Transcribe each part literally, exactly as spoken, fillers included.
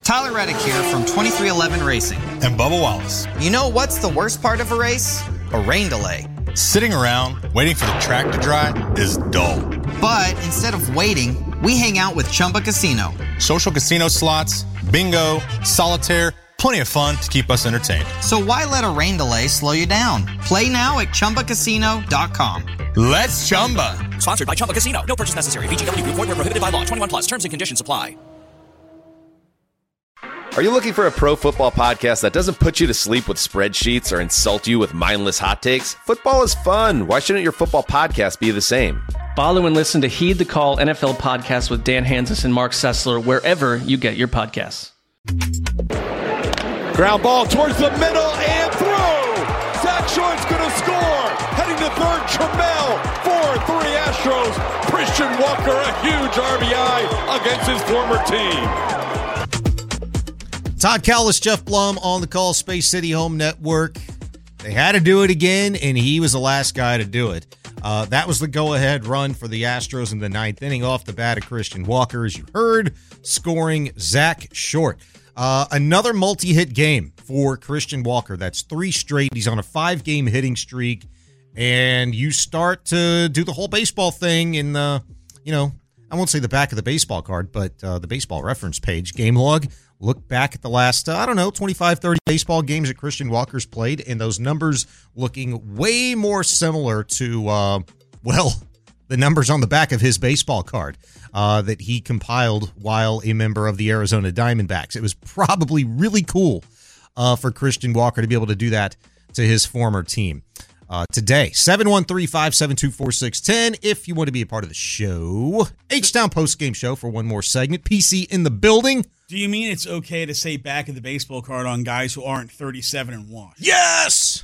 Tyler Reddick here from twenty-three eleven Racing. And Bubba Wallace. You know what's the worst part of a race? A rain delay. Sitting around waiting for the track to dry is dull. But instead of waiting, we hang out with Chumba Casino. Social casino slots, bingo, solitaire, plenty of fun to keep us entertained. So why let a rain delay slow you down? Play now at Chumba Casino dot com. Let's Chumba. Sponsored by Chumba Casino. No purchase necessary. V G W Group. Void where prohibited by law. twenty-one plus. Terms and conditions apply. Are you looking for a pro football podcast that doesn't put you to sleep with spreadsheets or insult you with mindless hot takes? Football is fun. Why shouldn't your football podcast be the same? Follow and listen to Heed the Call N F L podcast with Dan Hanzus and Mark Sessler wherever you get your podcasts. Ground ball towards the middle and through. Zach Short's going to score. Heading to third, Trammell. four three Astros. Christian Walker, a huge R B I against his former team. Todd Cowlis, Jeff Blum on the Call Space City Home Network. They had to do it again, and he was the last guy to do it. Uh, that was the go-ahead run for the Astros in the ninth inning off the bat of Christian Walker, as you heard, scoring Zach Short. Uh, another multi-hit game for Christian Walker. That's three straight. He's on a five-game hitting streak, and you start to do the whole baseball thing in the, you know, I won't say the back of the baseball card, but uh, the baseball reference page, game log. Look back at the last, uh, I don't know, twenty-five, thirty baseball games that Christian Walker's played, and those numbers looking way more similar to, uh, well, the numbers on the back of his baseball card uh, that he compiled while a member of the Arizona Diamondbacks. It was probably really cool uh, for Christian Walker to be able to do that to his former team. Uh, today, seven one three, five seven two, four six one zero if you want to be a part of the show. H-Town post-game show for one more segment. P C in the building. Do you mean it's okay to say back of the baseball card on guys who aren't thirty-seven and washed? Yes!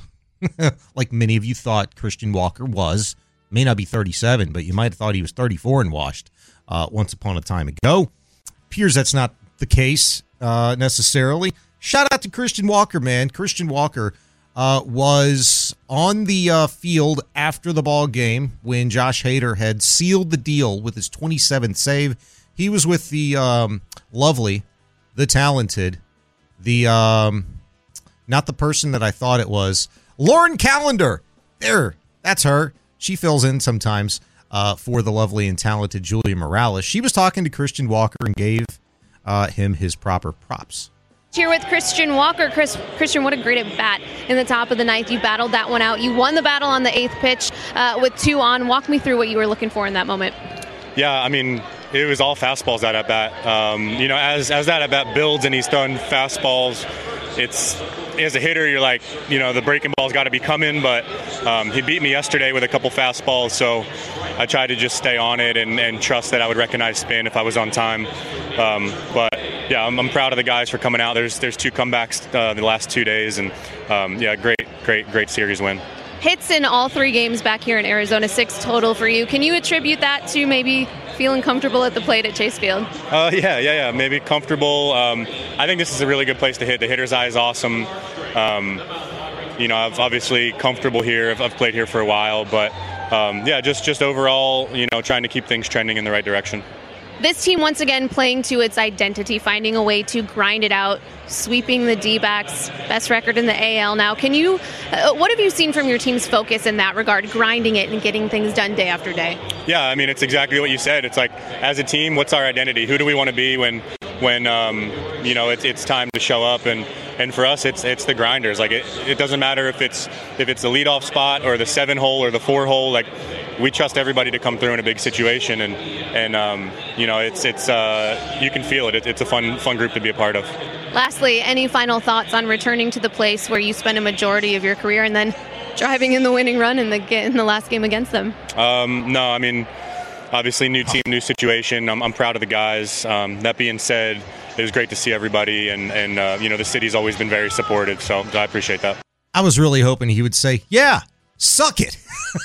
Like many of you thought Christian Walker was. May not be thirty-seven, but you might have thought he was thirty-four and washed uh, once upon a time ago. Appears that's not the case uh, necessarily. Shout out to Christian Walker, man. Christian Walker uh, was on the uh, field after the ball game when Josh Hader had sealed the deal with his twenty-seventh save. He was with the um, lovely, the talented, the, um, not the person that I thought it was, Lauren Callender. There, that's her. She fills in sometimes uh, for the lovely and talented Julia Morales. She was talking to Christian Walker and gave uh, him his proper props. Here with Christian Walker. Chris, Christian, what a great at bat in the top of the ninth. You battled that one out. You won the battle on the eighth pitch uh, with two on. Walk me through what you were looking for in that moment. Yeah, I mean, it was all fastballs that at bat. Um, you know, as as that at bat builds and he's throwing fastballs, it's as a hitter, you're like, you know, the breaking ball's got to be coming. But um, he beat me yesterday with a couple fastballs, so I tried to just stay on it and, and trust that I would recognize spin if I was on time. Um, but yeah, I'm, I'm proud of the guys for coming out. There's there's two comebacks uh, the last two days, and um, yeah, great, great, great series win. Hits in all three games back here in Arizona, six total for you. Can you attribute that to maybe feeling comfortable at the plate at Chase Field? Uh, yeah, yeah, yeah. Maybe comfortable. Um, I think this is a really good place to hit. The hitter's eye is awesome. Um, you know, I've obviously comfortable here. I've, I've played here for a while, but um, yeah, just just overall, you know, trying to keep things trending in the right direction. This team once again playing to its identity, finding a way to grind it out, sweeping the D-backs, best record in the A L now. Can you, uh, what have you seen from your team's focus in that regard, grinding it and getting things done day after day? Yeah, I mean, it's exactly what you said. It's like, as a team, what's our identity? Who do we want to be when, when um, you know, it's it's time to show up? And, and for us, it's it's the grinders. Like, it, it doesn't matter if it's if it's the leadoff spot or the seven hole or the four hole. Like, we trust everybody to come through in a big situation, and and um, you know, it's it's uh, you can feel it. it. It's a fun fun group to be a part of. Lastly, any final thoughts on returning to the place where you spent a majority of your career and then driving in the winning run in the in the last game against them? Um, no, I mean, obviously new team, new situation. I'm, I'm proud of the guys. Um, that being said, it was great to see everybody, and and uh, you know, the city's always been very supportive, so I appreciate that. I was really hoping he would say, "Yeah, suck it."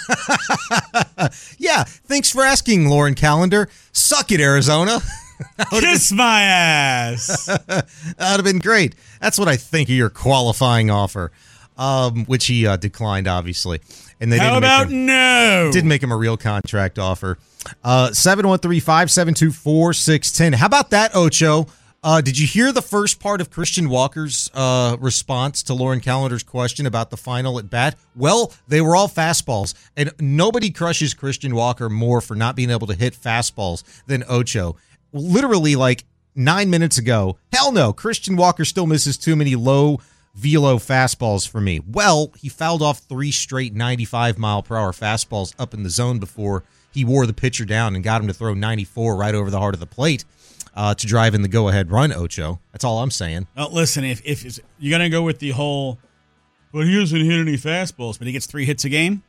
Yeah, thanks for asking, Lauren Callender. Suck it, Arizona. Kiss been, my ass. That would have been great. That's what I think of your qualifying offer, um, which he uh, declined, obviously. And they How didn't about make him, no? Didn't make him a real contract offer. Uh, seven one three, five seven two, four six one zero. How about that, Ocho? Uh, did you hear the first part of Christian Walker's uh, response to Lauren Callender's question about the final at bat? Well, they were all fastballs, and nobody crushes Christian Walker more for not being able to hit fastballs than Ocho. Literally, like nine minutes ago, hell no, Christian Walker still misses too many low velo fastballs for me. Well, he fouled off three straight ninety-five mile per hour fastballs up in the zone before he wore the pitcher down and got him to throw ninety-four right over the heart of the plate. Uh, to drive in the go-ahead run, Ocho. That's all I'm saying. Well, listen, if if you're going to go with the whole, but he doesn't hit any fastballs, but he gets three hits a game,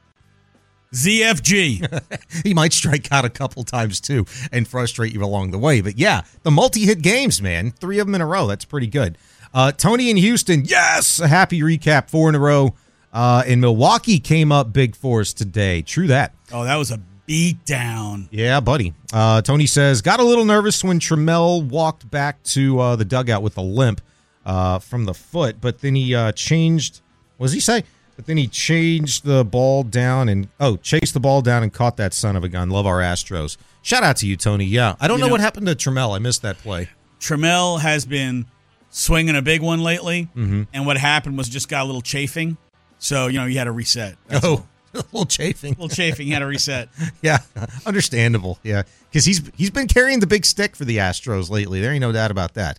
Z F G. He might strike out a couple times, too, and frustrate you along the way. But, yeah, the multi-hit games, man, three of them in a row. That's pretty good. Uh, Tony in Houston, yes, a happy recap, four in a row. Uh, and Milwaukee came up big for us today. True that. Oh, that was a beat down. Yeah, buddy. Uh, Tony says, got a little nervous when Trammell walked back to uh, the dugout with a limp uh, from the foot, but then he uh, changed, what does he say? But then he changed the ball down and, oh, chased the ball down and caught that son of a gun. Love our Astros. Shout out to you, Tony. Yeah, I don't know, know what happened to Trammell. I missed that play. Trammell has been swinging a big one lately, mm-hmm. and what happened was just got a little chafing, so, you know, he had to reset. That's oh. all. A little chafing. A little chafing. He had to reset. Yeah, understandable. Yeah, because he's he's been carrying the big stick for the Astros lately. There ain't no doubt about that.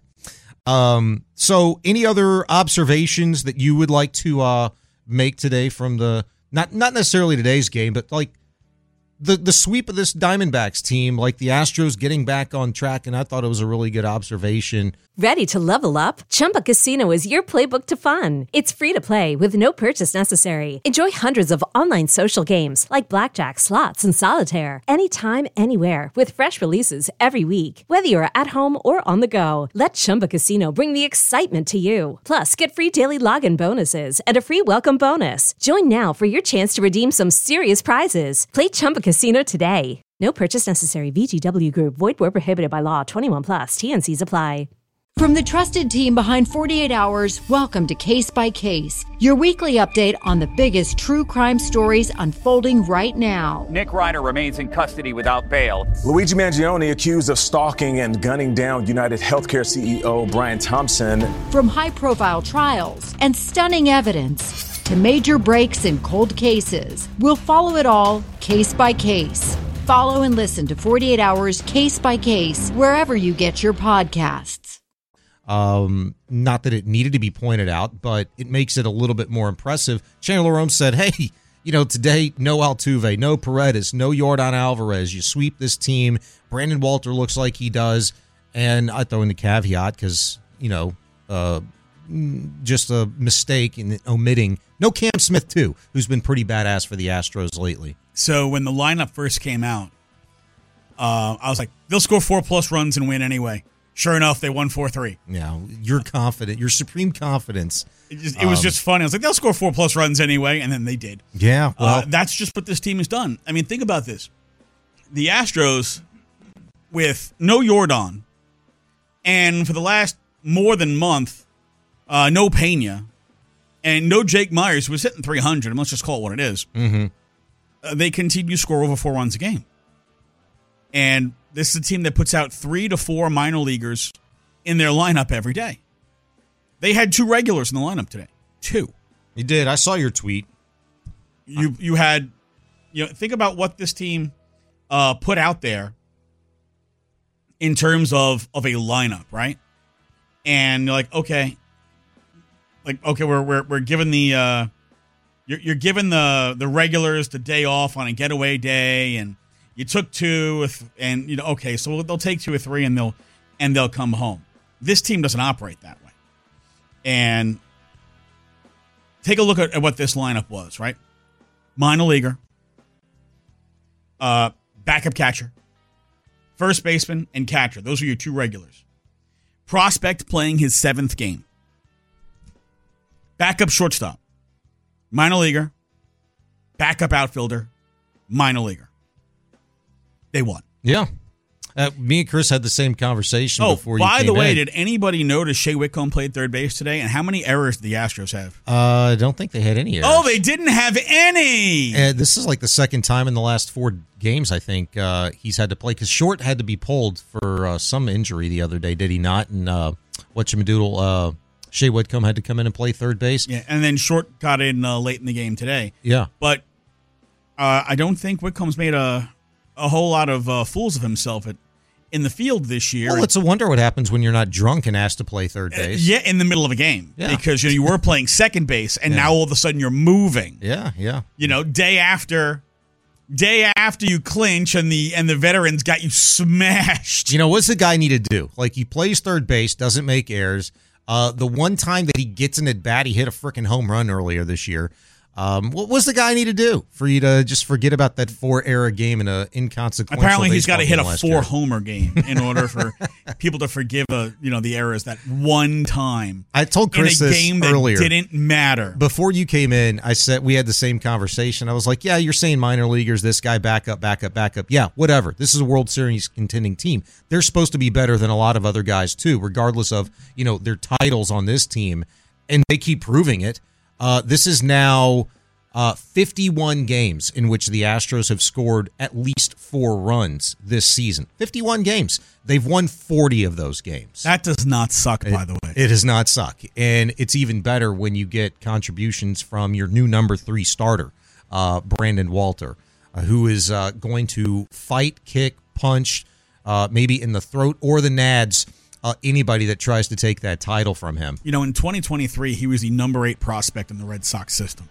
Um. So, any other observations that you would like to uh, make today from the not not necessarily today's game, but like the the sweep of this Diamondbacks team, like the Astros getting back on track, and I thought it was a really good observation. Ready to level up? Chumba Casino is your playbook to fun. It's free to play with no purchase necessary. Enjoy hundreds of online social games like blackjack, slots, and solitaire anytime, anywhere with fresh releases every week. Whether you're at home or on the go, let Chumba Casino bring the excitement to you. Plus, get free daily login bonuses and a free welcome bonus. Join now for your chance to redeem some serious prizes. Play Chumba Casino today. No purchase necessary. V G W Group. Void where prohibited by law. twenty-one plus. T N Cs apply. From the trusted team behind forty-eight hours, welcome to Case by Case, your weekly update on the biggest true crime stories unfolding right now. Nick Ryder remains in custody without bail. Luigi Mangione accused of stalking and gunning down United Healthcare C E O Brian Thompson. From high-profile trials and stunning evidence to major breaks in cold cases, we'll follow it all case by case. Follow and listen to forty-eight hours Case by Case wherever you get your podcasts. Um, not that it needed to be pointed out, but it makes it a little bit more impressive. Chandler Rome said, hey, you know, today, no Altuve, no Paredes, no Yordan Alvarez. You sweep this team. Brandon Walter looks like he does. And I throw in the caveat because, you know, uh, just a mistake in omitting. No Cam Smith, too, who's been pretty badass for the Astros lately. So when the lineup first came out, uh, I was like, they'll score four-plus runs and win anyway. Sure enough, they won four three. Yeah, you're confident. Your supreme confidence. It, just, it was um, just funny. I was like, they'll score four-plus runs anyway, and then they did. Yeah, well. Uh, that's just what this team has done. I mean, think about this. The Astros, with no Yordan, and for the last more than month, uh, no Pena, and no Jake Myers, who was hitting three hundred, and let's just call it what it is, mm-hmm. uh, they continue to score over four runs a game. And this is a team that puts out three to four minor leaguers in their lineup every day. They had two regulars in the lineup today. Two. You did. I saw your tweet. You you had, you know, think about what this team uh, put out there in terms of, of a lineup, right? And you're like, okay, like okay, we're we're we're giving the uh, you're you're giving the the regulars the day off on a getaway day, and you took two, and you know, okay, so they'll take two or three, and they'll and they'll come home. This team doesn't operate that way. And take a look at, at what this lineup was, right? Minor leaguer, uh, backup catcher, first baseman, and catcher. Those are your two regulars. Prospect playing his seventh game. Backup shortstop, minor leaguer, backup outfielder, minor leaguer. They won. Yeah. Uh, me and Chris had the same conversation Oh, before you by came the way, in. did anybody notice Shea Whitcomb played third base today? And how many errors did the Astros have? Uh, I don't think they had any errors. Oh, they didn't have any. Uh, this is like the second time in the last four games, I think, uh, he's had to play. Because Short had to be pulled for uh, some injury the other day, did he not? And uh, whatchamadoodle, uh, Shea Whitcomb had to come in and play third base. Yeah, and then Short got in uh, late in the game today. Yeah. But uh, I don't think Whitcomb's made a, a whole lot of uh, fools of himself at in the field this year. Well, it's a wonder what happens when you're not drunk and asked to play third base. Uh, yeah, in the middle of a game. Yeah. Because you know, you were playing second base, and Yeah. now all of a sudden you're moving. Yeah, yeah. You know, day after day after you clinch, and the and the veterans got you smashed. You know, what's the guy need to do? Like, he plays third base, doesn't make errors. Uh, the one time that he gets an at bat, he hit a freaking home run earlier this year. Um, what was the guy need to do for you to just forget about that four error game in a inconsequential? Apparently, he's got to hit a four four homer game in order for people to forgive uh, you know the errors that one time. I told Chris in a this game that earlier. didn't matter. Before you came in, I said we had the same conversation. I was like, "Yeah, you're saying minor leaguers, this guy back up, back up, back up. Yeah, whatever. This is a World Series contending team. They're supposed to be better than a lot of other guys too, regardless of you know their titles on this team, and they keep proving it. Uh, this is now." Uh, fifty-one games in which the Astros have scored at least four runs this season. fifty-one games. They've won forty of those games. That does not suck, it, by the way. It does not suck. And it's even better when you get contributions from your new number three starter, uh, Brandon Walter, uh, who is uh, going to fight, kick, punch, uh, maybe in the throat or the nads, uh, anybody that tries to take that title from him. You know, in twenty twenty-three, he was the number eight prospect in the Red Sox system.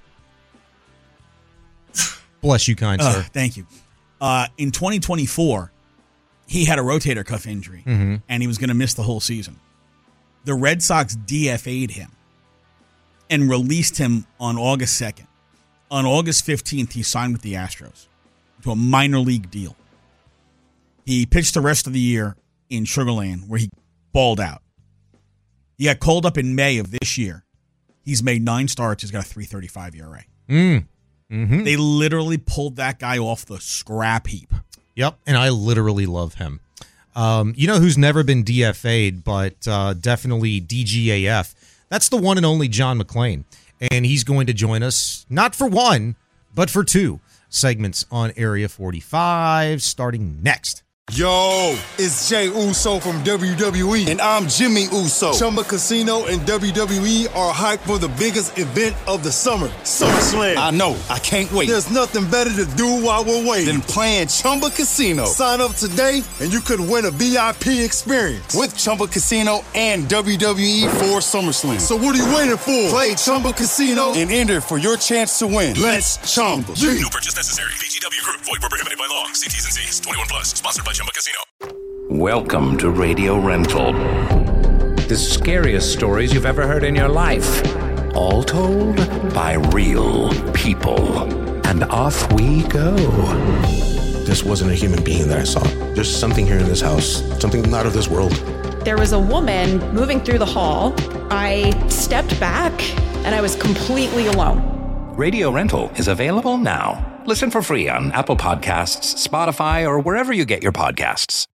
Bless you, kind uh, sir. Thank you. Uh, in twenty twenty-four, he had a rotator cuff injury, mm-hmm. and he was going to miss the whole season. The Red Sox D F A'd him and released him on August second. On August fifteenth, he signed with the Astros to a minor league deal. He pitched the rest of the year in Sugar Land, where he balled out. He got called up in May of this year. He's made nine starts. He's got a three thirty-five E R A. Mm. Mm-hmm. They literally pulled that guy off the scrap heap. Yep, and I literally love him. Um, you know who's never been D F A'd, but uh, definitely D G A F? That's the one and only John McClain. And he's going to join us, not for one, but for two segments on Area forty-five, starting next. Yo, it's Jay Uso from W W E, and I'm Jimmy Uso. Chumba Casino and W W E are hyped for the biggest event of the summer, SummerSlam. I know, I can't wait. There's nothing better to do while we're waiting than playing Chumba Casino. Sign up today, and you could win a V I P experience with Chumba Casino and W W E for SummerSlam. So what are you waiting for? Play Chumba Casino and enter for your chance to win. Let's Chumba. No purchase necessary. V G W Group. Void where prohibited by law. See T's and C's. twenty-one plus. Sponsored by Chumba Casino. Welcome to Radio Rental. The scariest stories you've ever heard in your life. All told by real people. And off we go. This wasn't a human being that I saw. There's something here in this house. Something not of this world. There was a woman moving through the hall. I stepped back and I was completely alone. Radio Rental is available now. Listen for free on Apple Podcasts, Spotify, or wherever you get your podcasts.